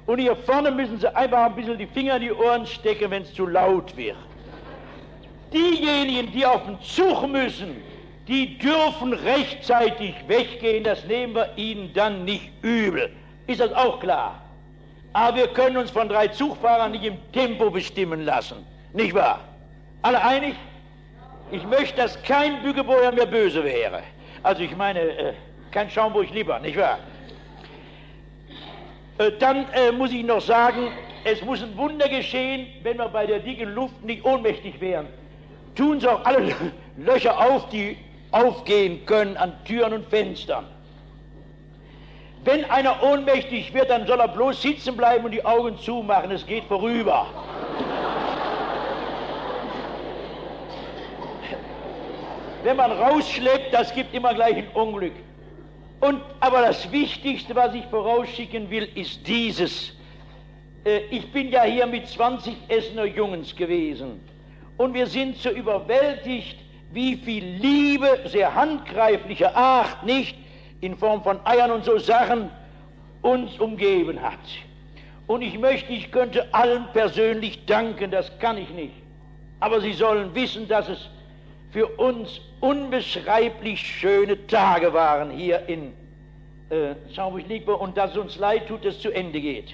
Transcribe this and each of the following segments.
Und hier vorne müssen Sie einfach ein bisschen die Finger in die Ohren stecken, wenn es zu laut wird. Diejenigen, die auf den Zug müssen, die dürfen rechtzeitig weggehen, das nehmen wir ihnen dann nicht übel. Ist das auch klar? Aber wir können uns von 3 Zugfahrern nicht im Tempo bestimmen lassen. Nicht wahr? Alle einig? Ich möchte, dass kein Bückebäuer mehr böse wäre. Also ich meine, kein Schaumburg lieber, nicht wahr? Dann muss ich noch sagen, es muss ein Wunder geschehen, wenn wir bei der dicken Luft nicht ohnmächtig wären. Tun Sie auch alle Löcher auf, die aufgehen können an Türen und Fenstern. Wenn einer ohnmächtig wird, dann soll er bloß sitzen bleiben und die Augen zumachen, es geht vorüber. Wenn man rausschleppt, das gibt immer gleich ein Unglück. Aber das Wichtigste, was ich vorausschicken will, ist dieses. Ich bin ja hier mit 20 Essener Jungens gewesen und wir sind so überwältigt, wie viel Liebe, sehr handgreiflicher Art, nicht, in Form von Eiern und so Sachen, uns umgeben hat. Und ich könnte allen persönlich danken, das kann ich nicht. Aber sie sollen wissen, dass es für uns unbeschreiblich schöne Tage waren hier in Schaumburg-Liegburg und dass es uns leid tut, dass es zu Ende geht.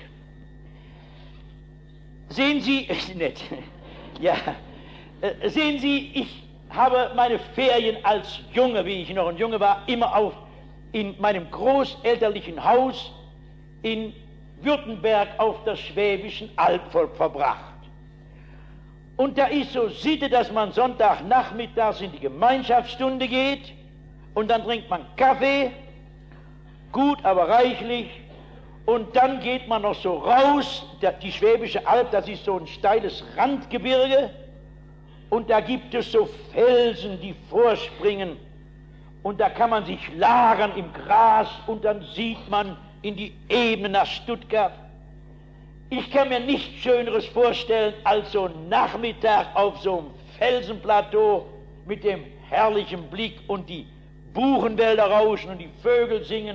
Sehen Sie, ist nett, ja, sehen Sie, ich habe meine Ferien als Junge, wie ich noch ein Junge war, immer in meinem großelterlichen Haus in Württemberg auf der Schwäbischen Alb verbracht. Und da ist so Sitte, dass man Sonntagnachmittags in die Gemeinschaftsstunde geht und dann trinkt man Kaffee, gut, aber reichlich, und dann geht man noch so raus, die Schwäbische Alb, das ist so ein steiles Randgebirge, und da gibt es so Felsen, die vorspringen, und da kann man sich lagern im Gras, und dann sieht man in die Ebene nach Stuttgart. Ich kann mir nichts Schöneres vorstellen, als so ein Nachmittag auf so einem Felsenplateau mit dem herrlichen Blick und die Buchenwälder rauschen und die Vögel singen.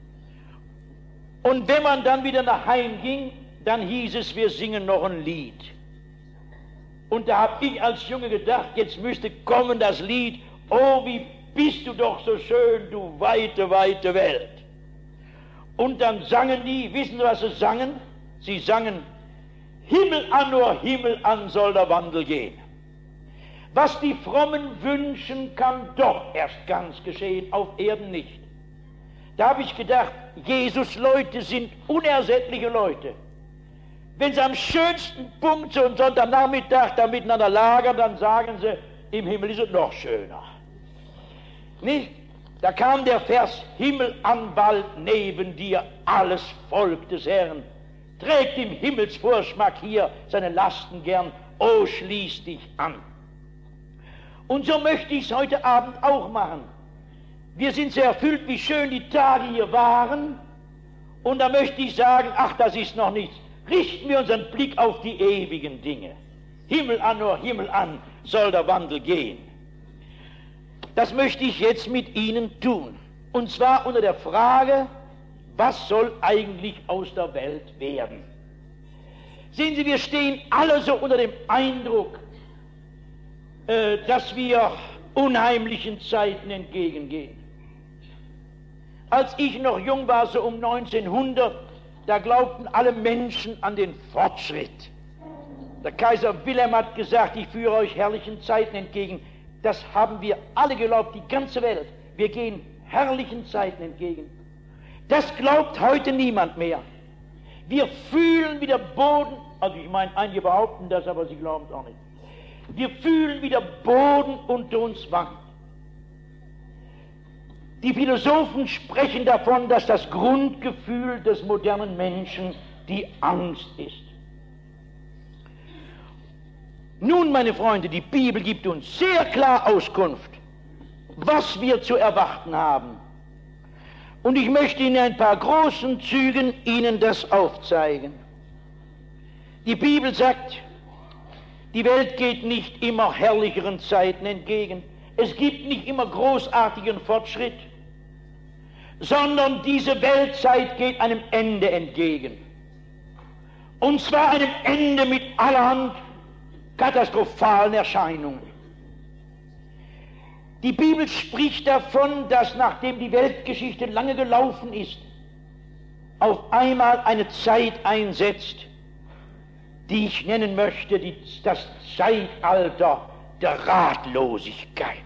Und wenn man dann wieder nach Heim ging, dann hieß es, wir singen noch ein Lied. Und da habe ich als Junge gedacht, jetzt müsste kommen das Lied, oh, wie bist du doch so schön, du weite, weite Welt. Und dann sangen die, wissen Sie, was sie sangen? Sie sangen, Himmel an, nur Himmel an soll der Wandel gehen. Was die Frommen wünschen, kann doch erst ganz geschehen, auf Erden nicht. Da habe ich gedacht, Jesus-Leute sind unersättliche Leute. Wenn sie am schönsten Punkt so einen Sonntagnachmittag da miteinander lagern, dann sagen sie, im Himmel ist es noch schöner. Nicht? Da kam der Vers, Himmel an, Wald neben dir, alles Volk des Herrn. Trägt im Himmelsvorschmack hier seine Lasten gern, oh, schließ dich an. Und so möchte ich es heute Abend auch machen. Wir sind sehr erfüllt, wie schön die Tage hier waren. Und da möchte ich sagen, ach, das ist noch nichts. Richten wir unseren Blick auf die ewigen Dinge. Himmel an, nur Himmel an, soll der Wandel gehen. Das möchte ich jetzt mit Ihnen tun. Und zwar unter der Frage, was soll eigentlich aus der Welt werden? Sehen Sie, wir stehen alle so unter dem Eindruck, dass wir unheimlichen Zeiten entgegengehen. Als ich noch jung war, so um 1900, da glaubten alle Menschen an den Fortschritt. Der Kaiser Wilhelm hat gesagt, ich führe euch herrlichen Zeiten entgegen. Das haben wir alle geglaubt, die ganze Welt. Wir gehen herrlichen Zeiten entgegen. Das glaubt heute niemand mehr. Wir fühlen, wie der Boden, also ich meine, einige behaupten das, aber sie glauben es auch nicht. Wir fühlen, wie der Boden unter uns wankt. Die Philosophen sprechen davon, dass das Grundgefühl des modernen Menschen die Angst ist. Nun, meine Freunde, die Bibel gibt uns sehr klar Auskunft, was wir zu erwarten haben. Und ich möchte in ein paar großen Zügen Ihnen das aufzeigen. Die Bibel sagt, die Welt geht nicht immer herrlicheren Zeiten entgegen. Es gibt nicht immer großartigen Fortschritt, sondern diese Weltzeit geht einem Ende entgegen. Und zwar einem Ende mit allerhand katastrophalen Erscheinungen. Die Bibel spricht davon, dass nachdem die Weltgeschichte lange gelaufen ist, auf einmal eine Zeit einsetzt, die ich nennen möchte, das Zeitalter der Ratlosigkeit.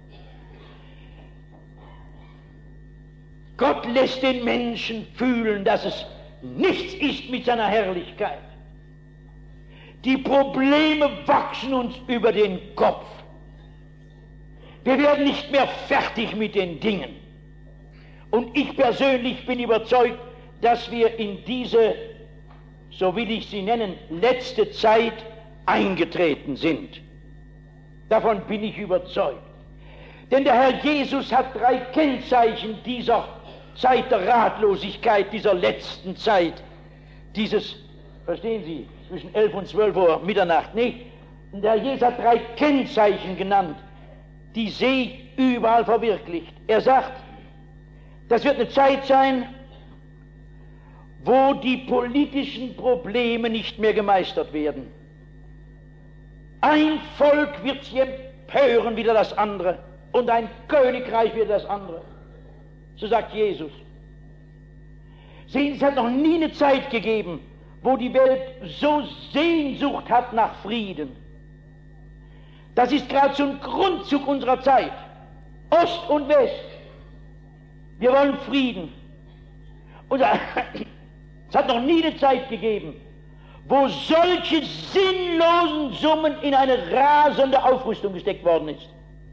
Gott lässt den Menschen fühlen, dass es nichts ist mit seiner Herrlichkeit. Die Probleme wachsen uns über den Kopf. Wir werden nicht mehr fertig mit den Dingen. Und ich persönlich bin überzeugt, dass wir in diese, so will ich sie nennen, letzte Zeit eingetreten sind. Davon bin ich überzeugt. Denn der Herr Jesus hat 3 Kennzeichen dieser Zeit der Ratlosigkeit, dieser letzten Zeit, dieses, verstehen Sie, zwischen 11 und 12 Uhr Mitternacht, nicht? Und der Herr Jesus hat 3 Kennzeichen genannt, die sehe ich überall verwirklicht. Er sagt, das wird eine Zeit sein, wo die politischen Probleme nicht mehr gemeistert werden. Ein Volk wird sich empören wider das andere und ein Königreich wider das andere. So sagt Jesus. Sehen Sie, es hat noch nie eine Zeit gegeben, wo die Welt so Sehnsucht hat nach Frieden. Das ist gerade so ein Grundzug unserer Zeit. Ost und West. Wir wollen Frieden. Und es hat noch nie eine Zeit gegeben, wo solche sinnlosen Summen in eine rasende Aufrüstung gesteckt worden ist.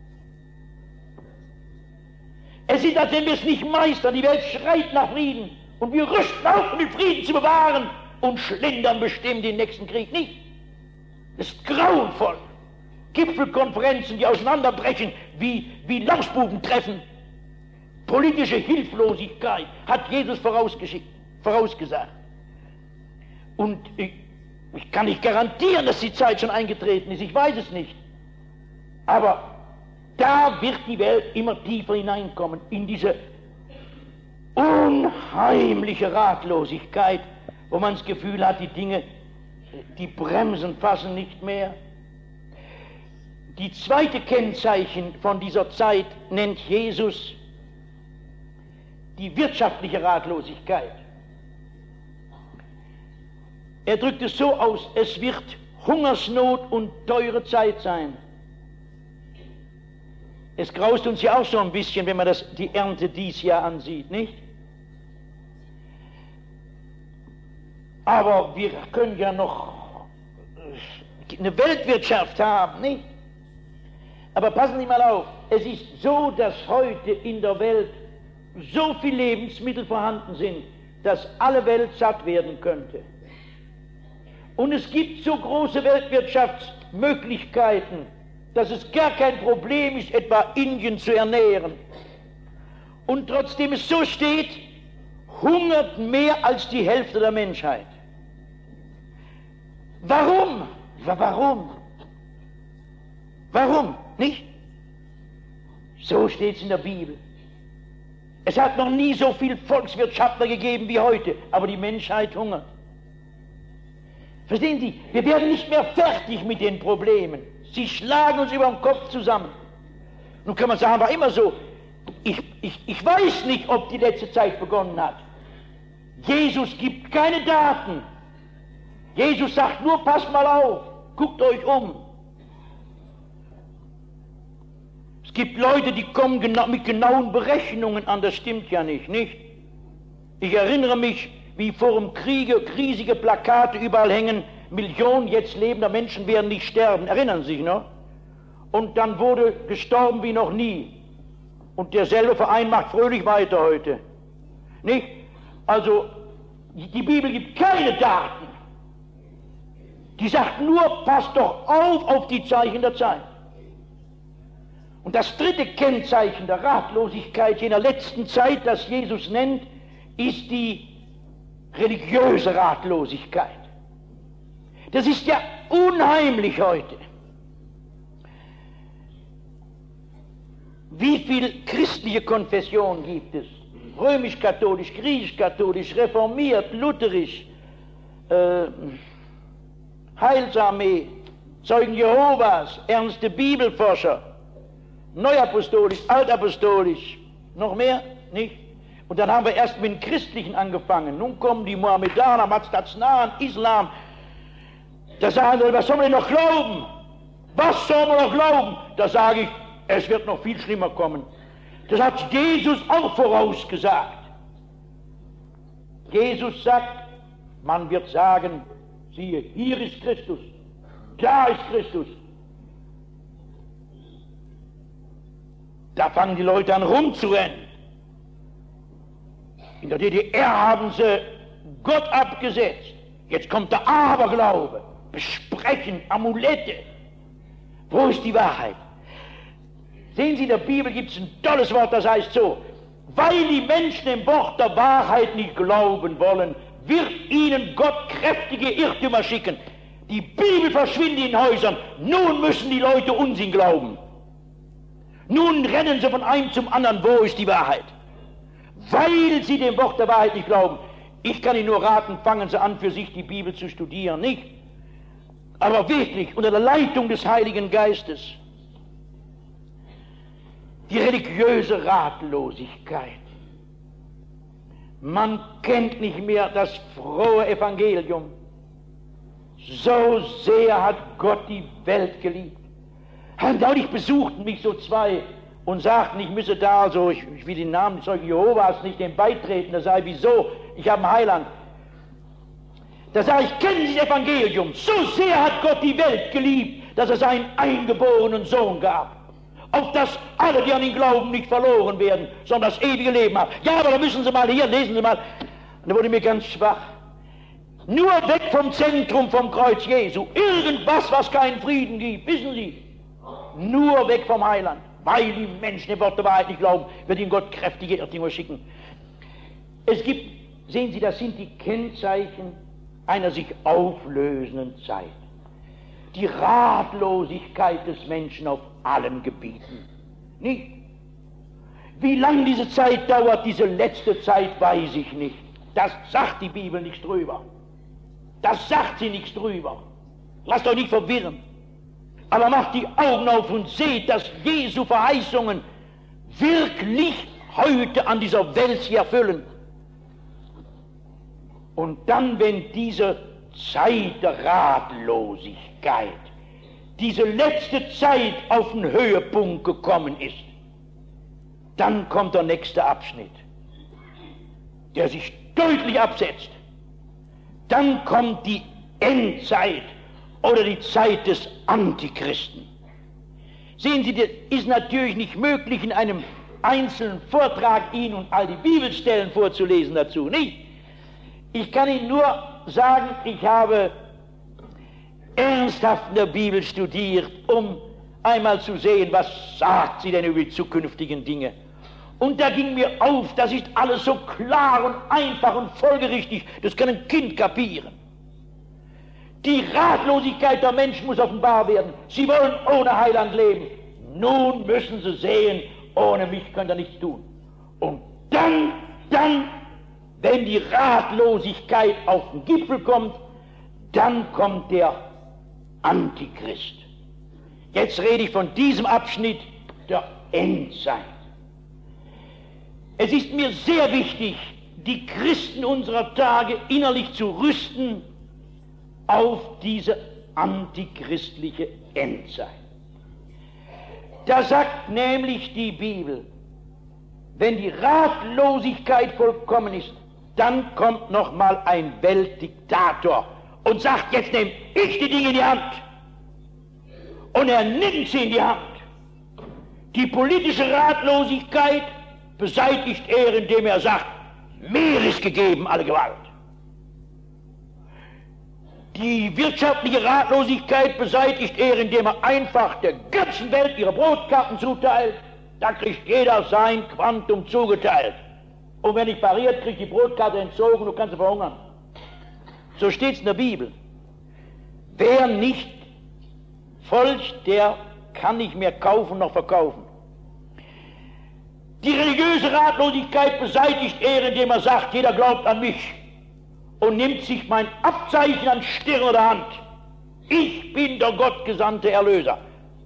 Es ist, als wenn wir es nicht meistern. Die Welt schreit nach Frieden. Und wir rüsten auf, um den Frieden zu bewahren und schlendern bestimmt den nächsten Krieg nicht. Das ist grauenvoll. Gipfelkonferenzen, die auseinanderbrechen, wie Lausbubentreffen. Politische Hilflosigkeit hat Jesus vorausgesagt. Und ich kann nicht garantieren, dass die Zeit schon eingetreten ist. Ich weiß es nicht. Aber da wird die Welt immer tiefer hineinkommen, in diese unheimliche Ratlosigkeit, wo man das Gefühl hat, die Dinge, die Bremsen fassen nicht mehr. Die zweite Kennzeichen von dieser Zeit nennt Jesus die wirtschaftliche Ratlosigkeit. Er drückt es so aus, es wird Hungersnot und teure Zeit sein. Es graust uns ja auch so ein bisschen, wenn man die Ernte dies Jahr ansieht, nicht? Aber wir können ja noch eine Weltwirtschaft haben, nicht? Aber passen Sie mal auf, es ist so, dass heute in der Welt so viele Lebensmittel vorhanden sind, dass alle Welt satt werden könnte. Und es gibt so große Weltwirtschaftsmöglichkeiten, dass es gar kein Problem ist, etwa Indien zu ernähren. Und trotzdem es so steht, hungert mehr als die Hälfte der Menschheit. Warum? Warum? Warum? Nicht? So steht es in der Bibel. Es hat noch nie so viel Volkswirtschaftler gegeben wie heute, aber die Menschheit hungert. Verstehen Sie, wir werden nicht mehr fertig mit den Problemen. Sie schlagen uns über den Kopf zusammen. Nun kann man sagen, war immer so. Ich weiß nicht, ob die letzte Zeit begonnen hat. Jesus gibt keine Daten. Jesus sagt nur, passt mal auf, guckt euch um. Es gibt Leute, die kommen mit genauen Berechnungen an, das stimmt ja nicht? Ich erinnere mich, wie vor dem Kriege riesige Plakate überall hängen, Millionen jetzt lebender Menschen werden nicht sterben, erinnern Sie sich noch? Und dann wurde gestorben wie noch nie. Und derselbe Verein macht fröhlich weiter heute. Nicht? Also, die Bibel gibt keine Daten. Die sagt nur, passt doch auf die Zeichen der Zeit. Und das dritte Kennzeichen der Ratlosigkeit jener letzten Zeit, das Jesus nennt, ist die religiöse Ratlosigkeit. Das ist ja unheimlich heute. Wie viele christliche Konfessionen gibt es? Römisch-katholisch, griechisch-katholisch, reformiert, lutherisch, Heilsarmee, Zeugen Jehovas, ernste Bibelforscher, neuapostolisch, altapostolisch, noch mehr? Nicht? Und dann haben wir erst mit dem Christlichen angefangen. Nun kommen die Mohammedaner, Mazdatsnahen, Islam. Da sagen sie, was sollen wir denn noch glauben? Was sollen wir noch glauben? Da sage ich, es wird noch viel schlimmer kommen. Das hat Jesus auch vorausgesagt. Jesus sagt, man wird sagen, siehe, hier ist Christus, da ist Christus. Da fangen die Leute an rumzurennen. In der DDR haben sie Gott abgesetzt. Jetzt kommt der Aberglaube, Besprechen, Amulette. Wo ist die Wahrheit? Sehen Sie, in der Bibel gibt es ein tolles Wort, das heißt so, weil die Menschen dem Wort der Wahrheit nicht glauben wollen, wird ihnen Gott kräftige Irrtümer schicken. Die Bibel verschwindet in Häusern, nun müssen die Leute Unsinn glauben. Nun rennen sie von einem zum anderen, wo ist die Wahrheit? Weil sie dem Wort der Wahrheit nicht glauben. Ich kann Ihnen nur raten, fangen Sie an, für sich die Bibel zu studieren, nicht? Aber wirklich unter der Leitung des Heiligen Geistes. Die religiöse Ratlosigkeit. Man kennt nicht mehr das frohe Evangelium. So sehr hat Gott die Welt geliebt. Und neulich besuchten mich so zwei und sagten, ich müsse da, also ich will den Namen des Zeugen Jehovas nicht dem beitreten. Da sage ich, wieso? Ich habe einen Heiland. Da sage ich, kennen Sie das Evangelium? So sehr hat Gott die Welt geliebt, dass er seinen eingeborenen Sohn gab. Auf dass alle, die an ihn glauben, nicht verloren werden, sondern das ewige Leben haben. Ja, aber da müssen Sie mal hier, lesen Sie mal. Und da wurde mir ganz schwach. Nur weg vom Zentrum, vom Kreuz Jesu. Irgendwas, was keinen Frieden gibt, wissen Sie. Nur weg vom Heiland. Weil die Menschen dem Wort der Wahrheit nicht glauben, wird ihnen Gott kräftige Irrtümer schicken. Es gibt, sehen Sie, das sind die Kennzeichen einer sich auflösenden Zeit. Die Ratlosigkeit des Menschen auf allen Gebieten. Nicht? Wie lange diese Zeit dauert, diese letzte Zeit, weiß ich nicht. Das sagt die Bibel nichts drüber. Das sagt sie nichts drüber. Lasst euch nicht verwirren. Aber macht die Augen auf und seht, dass Jesu Verheißungen wirklich heute an dieser Welt sich erfüllen. Und dann, wenn diese Zeit der Ratlosigkeit, diese letzte Zeit auf den Höhepunkt gekommen ist, dann kommt der nächste Abschnitt, der sich deutlich absetzt. Dann kommt die Endzeit oder die Zeit des Antichristen. Sehen Sie, das ist natürlich nicht möglich, in einem einzelnen Vortrag Ihnen und all die Bibelstellen vorzulesen dazu, nicht? Ich kann Ihnen nur sagen, ich habe ernsthaft in der Bibel studiert, um einmal zu sehen, was sagt sie denn über die zukünftigen Dinge. Und da ging mir auf, das ist alles so klar und einfach und folgerichtig, das kann ein Kind kapieren. Die Ratlosigkeit der Menschen muss offenbar werden. Sie wollen ohne Heiland leben. Nun müssen sie sehen, ohne mich könnt ihr nichts tun. Und dann, wenn die Ratlosigkeit auf den Gipfel kommt, dann kommt der Antichrist. Jetzt rede ich von diesem Abschnitt der Endzeit. Es ist mir sehr wichtig, die Christen unserer Tage innerlich zu rüsten auf diese antichristliche Endzeit. Da sagt nämlich die Bibel, wenn die Ratlosigkeit vollkommen ist, dann kommt noch mal ein Weltdiktator und sagt, jetzt nehme ich die Dinge in die Hand. Und er nimmt sie in die Hand. Die politische Ratlosigkeit beseitigt er, indem er sagt, mir ist gegeben alle Gewalt. Die wirtschaftliche Ratlosigkeit beseitigt er, indem er einfach der ganzen Welt ihre Brotkarten zuteilt. Da kriegt jeder sein Quantum zugeteilt. Und wenn nicht pariert, kriegt die Brotkarte entzogen und du kannst verhungern. So steht es in der Bibel. Wer nicht folgt, der kann nicht mehr kaufen noch verkaufen. Die religiöse Ratlosigkeit beseitigt er, indem er sagt, jeder glaubt an mich. und nimmt sich mein Abzeichen an Stirn oder Hand. Ich bin der gottgesandte Erlöser.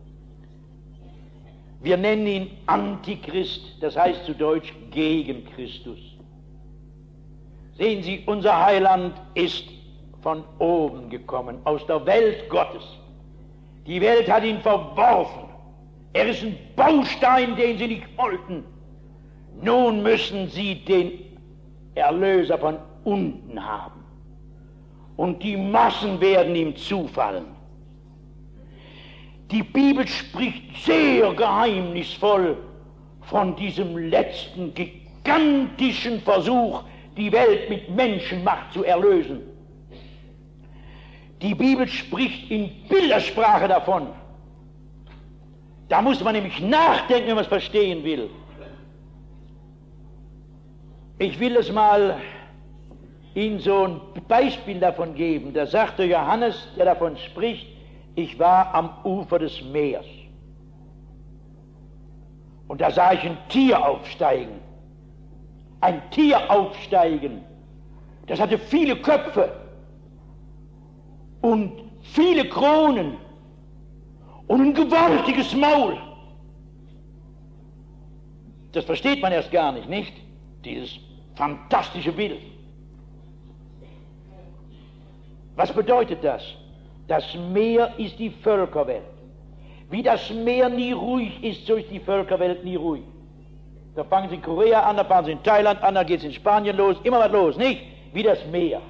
Wir nennen ihn Antichrist, das heißt zu Deutsch gegen Christus. Sehen Sie, unser Heiland ist von oben gekommen, aus der Welt Gottes. Die Welt hat ihn verworfen. Er ist ein Baustein, den sie nicht wollten. Nun müssen sie den Erlöser von unten haben. Und die Massen werden ihm zufallen. Die Bibel spricht sehr geheimnisvoll von diesem letzten gigantischen Versuch, die Welt mit Menschenmacht zu erlösen. Die Bibel spricht in Bildersprache davon. Da muss man nämlich nachdenken, wenn man es verstehen will. Ich will es mal Ihnen so ein Beispiel davon geben. Da sagte Johannes, der davon spricht, ich war am Ufer des Meeres. Und da sah ich ein Tier aufsteigen. Ein Tier aufsteigen. Das hatte viele Köpfe und viele Kronen und ein gewaltiges Maul. Das versteht man erst gar nicht, nicht? Dieses fantastische Bild. Was bedeutet das? Das Meer ist die Völkerwelt. Wie das Meer nie ruhig ist, so ist die Völkerwelt nie ruhig. Da fangen sie in Korea an, da fangen sie in Thailand an, da geht es in Spanien los, immer was los, nicht? Wie das Meer.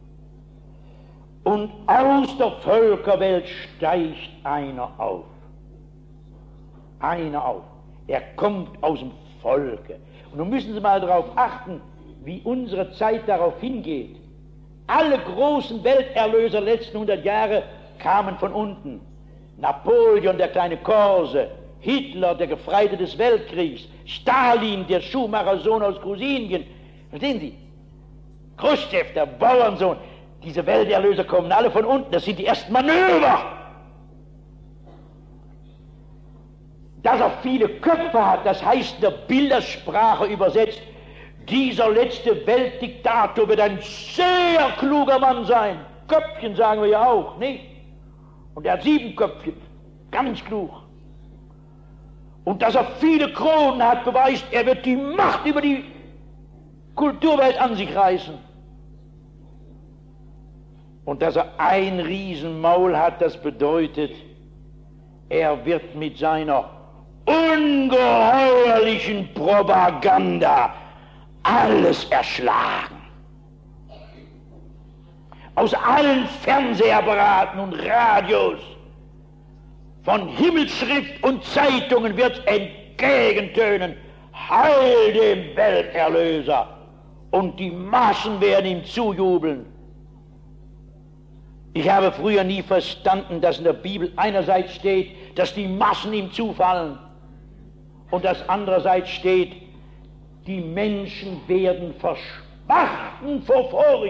Und aus der Völkerwelt steigt einer auf. Einer auf. Er kommt aus dem Volke. Und nun müssen Sie mal darauf achten, wie unsere Zeit darauf hingeht. Alle großen Welterlöser der letzten 100 Jahre kamen von unten. Napoleon, der kleine Korse, Hitler, der Gefreite des Weltkriegs, Stalin, der Schuhmachersohn aus Grusinien. Verstehen Sie? Khrushchev, der Bauernsohn. Diese Welterlöser kommen alle von unten. Das sind die ersten Manöver. Dass er viele Köpfe hat, das heißt in der Bildersprache übersetzt, dieser letzte Weltdiktator wird ein sehr kluger Mann sein. Köpfchen sagen wir ja auch, nicht? Und er hat 7 Köpfchen, ganz klug. Und dass er viele Kronen hat, beweist, er wird die Macht über die Kulturwelt an sich reißen. Und dass er ein Riesenmaul hat, das bedeutet, er wird mit seiner ungeheuerlichen Propaganda alles erschlagen. Aus allen Fernsehapparaten und Radios, von Himmelsschrift und Zeitungen wird entgegentönen, Heil dem Welterlöser, und die Massen werden ihm zujubeln. Ich habe früher nie verstanden, dass in der Bibel einerseits steht, dass die Massen ihm zufallen, und dass andererseits steht, die Menschen werden verspachten vor Furcht.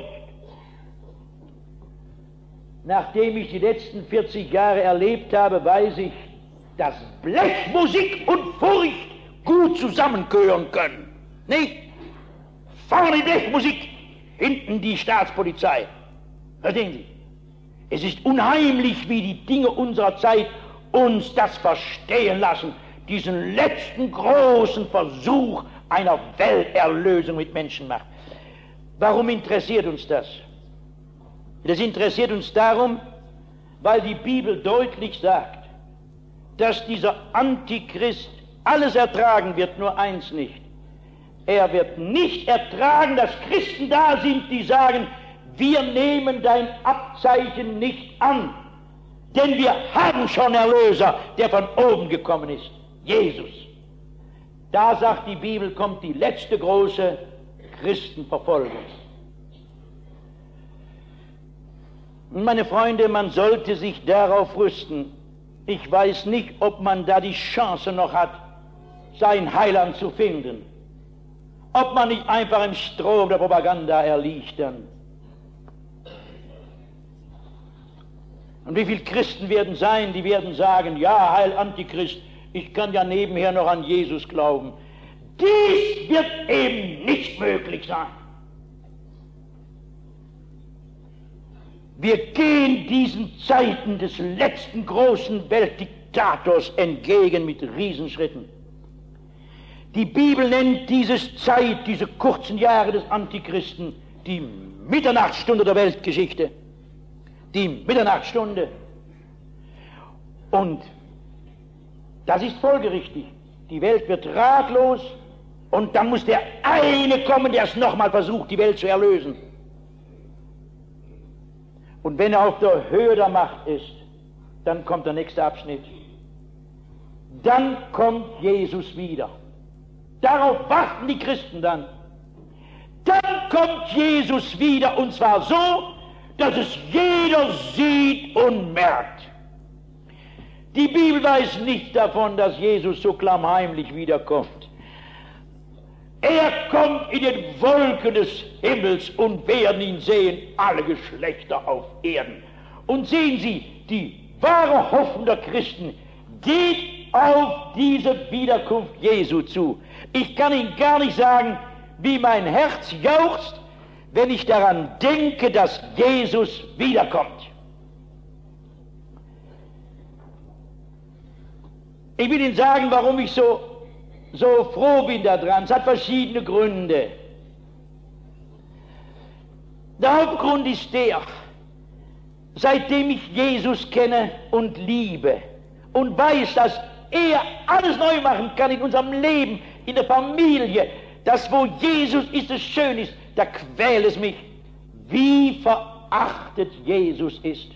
Nachdem ich die letzten 40 Jahre erlebt habe, weiß ich, dass Blechmusik und Furcht gut zusammengehören können. Nicht? Vorne die Blechmusik, hinten die Staatspolizei. Verstehen Sie? Es ist unheimlich, wie die Dinge unserer Zeit uns das verstehen lassen, diesen letzten großen Versuch einer Welterlösung mit Menschenmacht. Warum interessiert uns das? Das interessiert uns darum, weil die Bibel deutlich sagt, dass dieser Antichrist alles ertragen wird, nur eins nicht. Er wird nicht ertragen, dass Christen da sind, die sagen, wir nehmen dein Abzeichen nicht an, denn wir haben schon Erlöser, der von oben gekommen ist, Jesus. Da sagt die Bibel, kommt die letzte große Christenverfolgung. Meine Freunde, man sollte sich darauf rüsten. Ich weiß nicht, ob man da die Chance noch hat, sein Heiland zu finden. Ob man nicht einfach im Strom der Propaganda erliegt dann. Und wie viele Christen werden sein, die werden sagen, ja, Heil Antichrist, ich kann ja nebenher noch an Jesus glauben. Dies wird eben nicht möglich sein. Wir gehen diesen Zeiten des letzten großen Weltdiktators entgegen mit Riesenschritten. Die Bibel nennt diese Zeit, diese kurzen Jahre des Antichristen, die Mitternachtsstunde der Weltgeschichte. Die Mitternachtsstunde. Und das ist folgerichtig. Die Welt wird ratlos und dann muss der eine kommen, der es nochmal versucht, die Welt zu erlösen. Und wenn er auf der Höhe der Macht ist, dann kommt der nächste Abschnitt. Dann kommt Jesus wieder. Darauf warten die Christen dann. Dann kommt Jesus wieder, und zwar so, dass es jeder sieht und merkt. Die Bibel weiß nicht davon, dass Jesus so klammheimlich wiederkommt. Er kommt in den Wolken des Himmels und werden ihn sehen, alle Geschlechter auf Erden. Und sehen Sie, die wahre Hoffnung der Christen geht auf diese Wiederkunft Jesu zu. Ich kann Ihnen gar nicht sagen, wie mein Herz jauchzt, wenn ich daran denke, dass Jesus wiederkommt. Ich will Ihnen sagen, warum ich so froh bin daran. Es hat verschiedene Gründe. Der Hauptgrund ist der, seitdem ich Jesus kenne und liebe und weiß, dass er alles neu machen kann in unserem Leben, in der Familie, dass wo Jesus ist, es schön ist, da quält es mich, wie verachtet Jesus ist.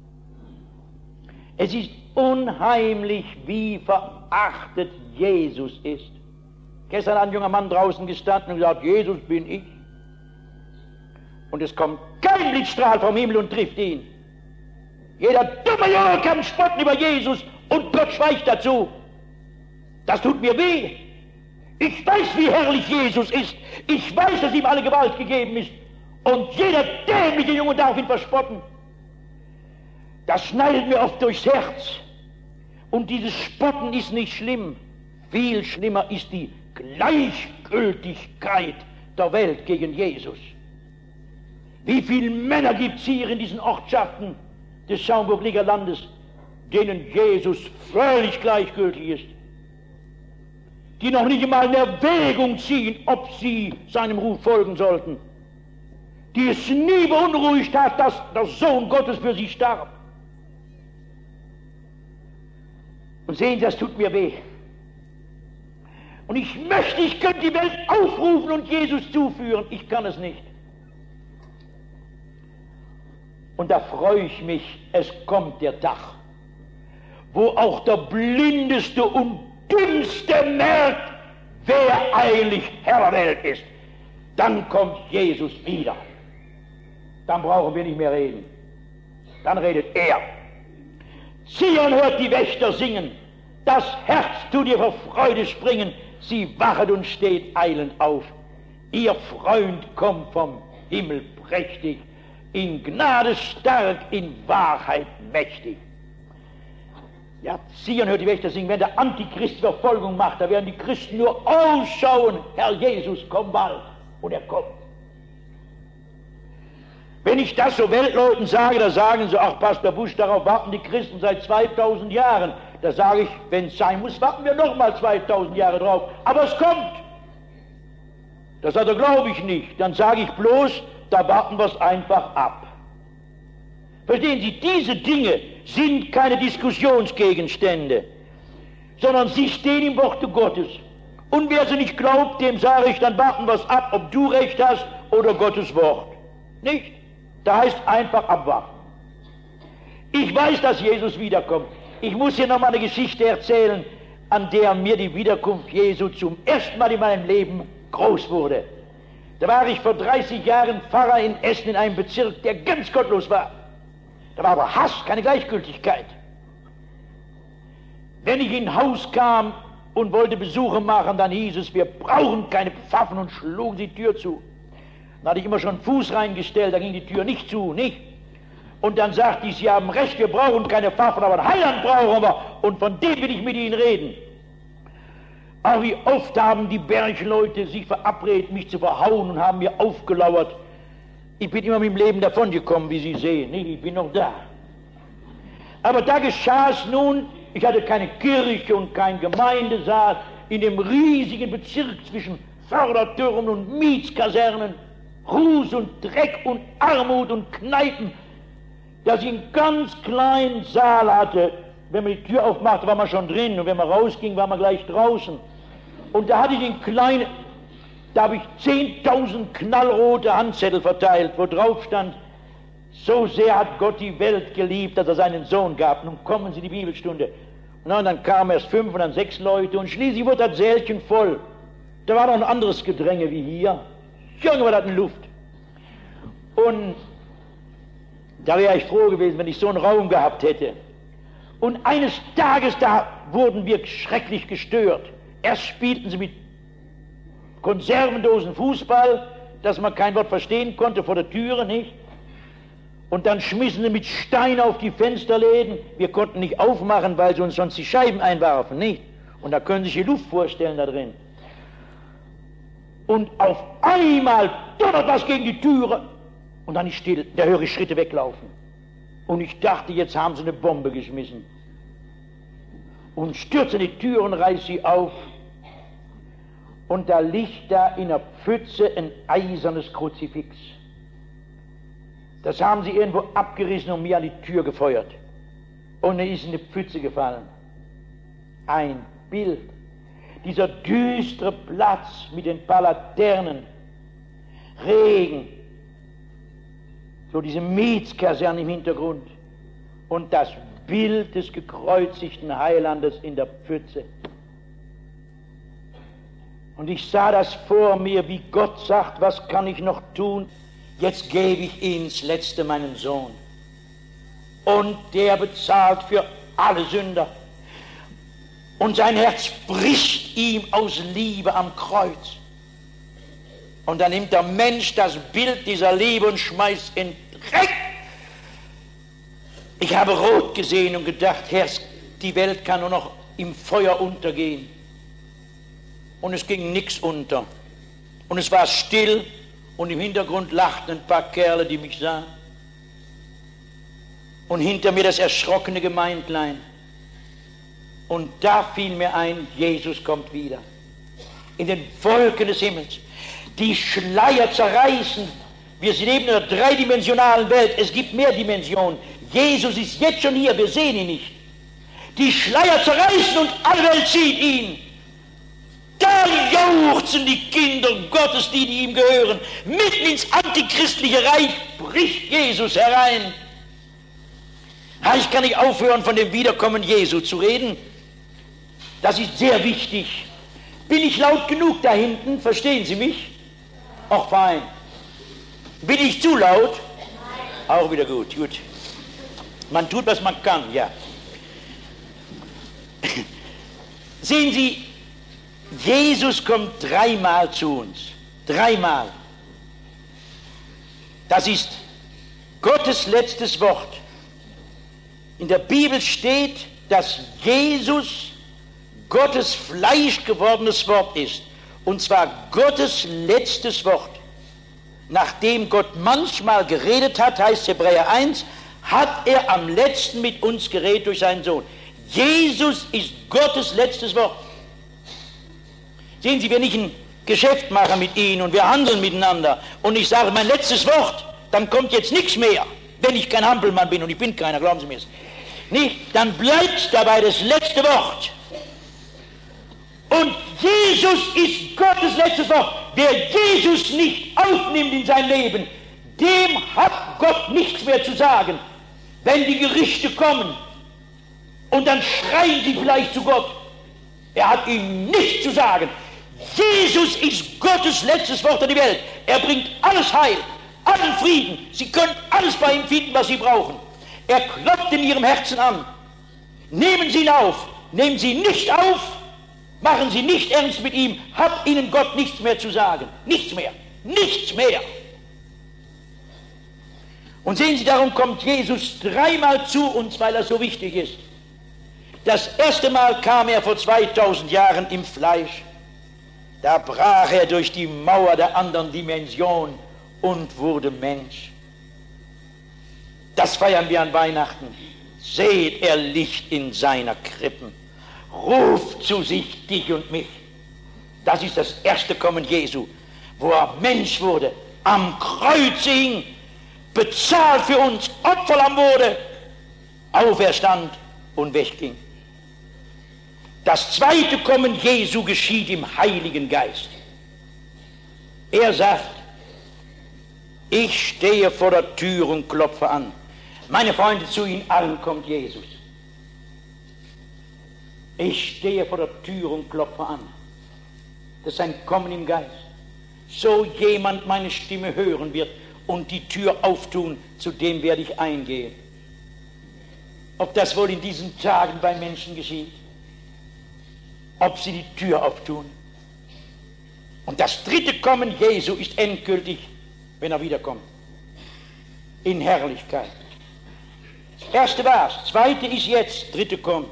Es ist unheimlich, wie verachtet Jesus ist. Gestern hat ein junger Mann draußen gestanden und gesagt, Jesus bin ich. Und es kommt kein Blitzstrahl vom Himmel und trifft ihn. Jeder dumme Junge kann spotten über Jesus und Gott schweigt dazu. Das tut mir weh. Ich weiß, wie herrlich Jesus ist. Ich weiß, dass ihm alle Gewalt gegeben ist. Und jeder dämliche Junge darf ihn verspotten. Das schneidet mir oft durchs Herz. Und dieses Spotten ist nicht schlimm. Viel schlimmer ist die Gleichgültigkeit der Welt gegen Jesus. Wie viele Männer gibt es hier in diesen Ortschaften des Schaumburg-Liger Landes, denen Jesus völlig gleichgültig ist, die noch nicht einmal in Erwägung ziehen, ob sie seinem Ruf folgen sollten, die es nie beunruhigt hat, dass der Sohn Gottes für sie starb. Und sehen Sie, das tut mir weh. Und ich möchte, ich könnte die Welt aufrufen und Jesus zuführen. Ich kann es nicht. Und da freue ich mich, es kommt der Tag, wo auch der Blindeste und Dümmste merkt, wer eigentlich Herr der Welt ist. Dann kommt Jesus wieder. Dann brauchen wir nicht mehr reden. Dann redet er. Zion hört die Wächter singen, das Herz tut ihr vor Freude springen, sie wachet und steht eilend auf. Ihr Freund kommt vom Himmel prächtig, in Gnade stark, in Wahrheit mächtig. Ja, Zion hört die Wächter singen, wenn der Antichrist Verfolgung macht, da werden die Christen nur ausschauen, Herr Jesus, komm bald. Und er kommt. Wenn ich das so Weltleuten sage, da sagen sie, ach Pastor Busch, darauf warten die Christen seit 2000 Jahren. Da sage ich, wenn es sein muss, warten wir nochmal 2000 Jahre drauf. Aber es kommt. Das sagt er, glaube ich nicht. Dann sage ich bloß, da warten wir es einfach ab. Verstehen Sie, diese Dinge sind keine Diskussionsgegenstände, sondern sie stehen im Worte Gottes. Und wer sie nicht glaubt, dem sage ich, dann warten wir es ab, ob du recht hast oder Gottes Wort. Nicht? Da heißt einfach abwarten. Ich weiß, dass Jesus wiederkommt. Ich muss hier nochmal eine Geschichte erzählen, an der mir die Wiederkunft Jesu zum ersten Mal in meinem Leben groß wurde. Da war ich vor 30 Jahren Pfarrer in Essen in einem Bezirk, der ganz gottlos war. Da war aber Hass, keine Gleichgültigkeit. Wenn ich in ein Haus kam und wollte Besuche machen, dann hieß es, wir brauchen keine Pfaffen und schlugen die Tür zu. Dann hatte ich immer schon einen Fuß reingestellt, da ging die Tür nicht zu, nicht? Und dann sagte ich, Sie haben recht, wir brauchen keine Pfaffen, aber einen Heiland brauchen wir und von dem will ich mit Ihnen reden. Aber wie oft haben die Bergleute sich verabredet, mich zu verhauen und haben mir aufgelauert. Ich bin immer mit dem Leben davongekommen, wie Sie sehen. Ich bin noch da. Aber da geschah es nun, ich hatte keine Kirche und kein Gemeindesaal in dem riesigen Bezirk zwischen Fördertürmen und Mietskasernen, Ruß und Dreck und Armut und Kneipen, dass ich einen ganz kleinen Saal hatte. Wenn man die Tür aufmachte, war man schon drin, und wenn man rausging, war man gleich draußen. Und da hatte ich den kleinen, da habe ich 10.000 knallrote Handzettel verteilt, wo drauf stand: So sehr hat Gott die Welt geliebt, dass er seinen Sohn gab. Nun kommen Sie in die Bibelstunde. Und dann kamen erst 5 und dann 6 Leute, und schließlich wurde das Sälchen voll. Da war noch ein anderes Gedränge wie hier. Junge, war das in Luft. Und da wäre ich froh gewesen, wenn ich so einen Raum gehabt hätte. Und eines Tages, da wurden wir schrecklich gestört. Erst spielten sie mit Konservendosen Fußball, dass man kein Wort verstehen konnte, vor der Türe, nicht? Und dann schmissen sie mit Steinen auf die Fensterläden. Wir konnten nicht aufmachen, weil sie uns sonst die Scheiben einwarfen, nicht? Und da können Sie sich die Luft vorstellen da drin. Und auf einmal donnert was gegen die Türe. Und dann ist still, da höre ich Schritte weglaufen. Und ich dachte, jetzt haben sie eine Bombe geschmissen. Und stürze die Tür und reiß sie auf. Und da liegt da in der Pfütze ein eisernes Kruzifix. Das haben sie irgendwo abgerissen und mir an die Tür gefeuert. Und er ist in die Pfütze gefallen. Ein Bild. Dieser düstere Platz mit den paar Laternen. Regen. So diese Mietskaserne im Hintergrund. Und das Bild des gekreuzigten Heilandes in der Pfütze. Und ich sah das vor mir, wie Gott sagt: Was kann ich noch tun? Jetzt gebe ich ihm das Letzte, meinen Sohn. Und der bezahlt für alle Sünder. Und sein Herz bricht ihm aus Liebe am Kreuz. Und dann nimmt der Mensch das Bild dieser Liebe und schmeißt in Dreck. Ich habe rot gesehen und gedacht: Herr, die Welt kann nur noch im Feuer untergehen. Und es ging nichts unter. Und es war still. Und im Hintergrund lachten ein paar Kerle, die mich sahen. Und hinter mir das erschrockene Gemeindlein. Und da fiel mir ein: Jesus kommt wieder. In den Wolken des Himmels. Die Schleier zerreißen. Wir leben in einer dreidimensionalen Welt. Es gibt mehr Dimensionen. Jesus ist jetzt schon hier. Wir sehen ihn nicht. Die Schleier zerreißen und alle Welt sieht ihn. Da jauchzen die Kinder Gottes, die ihm gehören. Mitten ins antichristliche Reich bricht Jesus herein. Ich kann nicht aufhören, von dem Wiederkommen Jesu zu reden. Das ist sehr wichtig. Bin ich laut genug da hinten? Verstehen Sie mich? Ach, fein. Bin ich zu laut? Auch wieder gut, gut. Man tut, was man kann, ja. Sehen Sie, Jesus kommt 3-mal zu uns. 3-mal. Das ist Gottes letztes Wort. In der Bibel steht, dass Jesus Gottes Fleisch gewordenes Wort ist. Und zwar Gottes letztes Wort. Nachdem Gott manchmal geredet hat, heißt Hebräer 1, hat er am letzten mit uns geredet durch seinen Sohn. Jesus ist Gottes letztes Wort. Sehen Sie, wenn ich ein Geschäft mache mit Ihnen und wir handeln miteinander und ich sage mein letztes Wort, dann kommt jetzt nichts mehr, wenn ich kein Hampelmann bin, und ich bin keiner, glauben Sie mir es. Nicht? Dann bleibt dabei das letzte Wort. Und Jesus ist Gottes letztes Wort. Wer Jesus nicht aufnimmt in sein Leben, dem hat Gott nichts mehr zu sagen. Wenn die Gerichte kommen und dann schreien sie vielleicht zu Gott, er hat ihnen nichts zu sagen. Jesus ist Gottes letztes Wort an die Welt. Er bringt alles Heil, allen Frieden. Sie können alles bei ihm finden, was sie brauchen. Er klopft in ihrem Herzen an. Nehmen Sie ihn auf. Nehmen Sie ihn nicht auf. Machen Sie nicht ernst mit ihm. Hat Ihnen Gott nichts mehr zu sagen. Nichts mehr. Nichts mehr. Und sehen Sie, darum kommt Jesus 3-mal zu uns, weil er so wichtig ist. Das erste Mal kam er vor 2000 Jahren im Fleisch. Da brach er durch die Mauer der anderen Dimension und wurde Mensch. Das feiern wir an Weihnachten. Seht, er liegt in seiner Krippen, ruft zu sich dich und mich. Das ist das erste Kommen Jesu, wo er Mensch wurde, am Kreuz hing, bezahlt für uns, Opferlamm wurde, auferstand und wegging. Das zweite Kommen Jesu geschieht im Heiligen Geist. Er sagt, ich stehe vor der Tür und klopfe an. Meine Freunde, zu Ihnen allen kommt Jesus. Ich stehe vor der Tür und klopfe an. Das ist ein Kommen im Geist. So jemand meine Stimme hören wird und die Tür auftun, zu dem werde ich eingehen. Ob das wohl in diesen Tagen bei Menschen geschieht? Ob sie die Tür auftun? Und das dritte Kommen Jesu ist endgültig, wenn er wiederkommt. In Herrlichkeit. Das erste war's, das zweite ist jetzt, dritte kommt.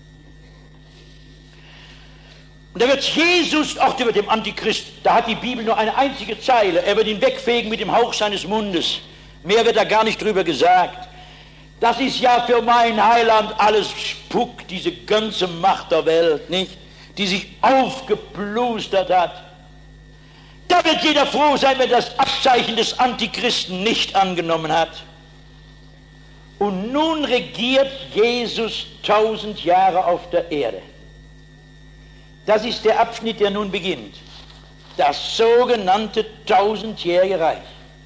Und da wird Jesus, auch über dem Antichrist, da hat die Bibel nur eine einzige Zeile, er wird ihn wegfegen mit dem Hauch seines Mundes. Mehr wird da gar nicht drüber gesagt. Das ist ja für mein Heiland alles Spuck, diese ganze Macht der Welt, nicht? Die sich aufgeplustert hat. Da wird jeder froh sein, wenn das Abzeichen des Antichristen nicht angenommen hat. Und nun regiert Jesus 1000 Jahre auf der Erde. Das ist der Abschnitt, der nun beginnt. Das sogenannte 1000-jährige Reich.